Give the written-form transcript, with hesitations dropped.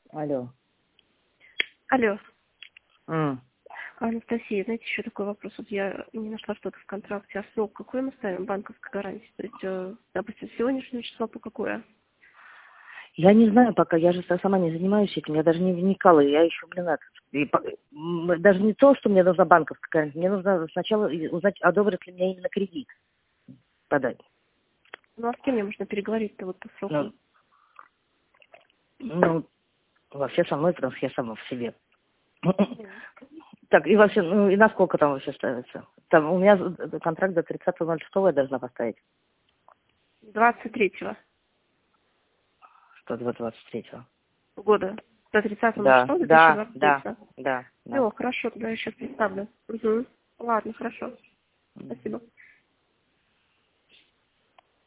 Алло. Алло. М. Анастасия, знаете, еще такой вопрос. Вот я не нашла что-то в контракте. А срок какой мы ставим банковской гарантии? То есть, допустим, с сегодняшнего числа по какое? Я не знаю пока, я же сама не занимаюсь этим, я даже не вникала, я еще, даже не то, что мне нужна банковская гарантия, мне нужно сначала узнать, одобрят ли мне именно кредит подать. Ну, а с кем мне можно переговорить-то вот по сроку? Ну, вообще со мной, потому что я сама в себе. Так, и вообще, ну, и насколько там вообще ставится? Там у меня контракт до 30.06 я должна поставить. 23-го Что до 23-го? года. До 30-го на Да, что? да, да, 2023. да, да. Все, хорошо, тогда я сейчас представлю. Угу. Ладно, хорошо. Спасибо.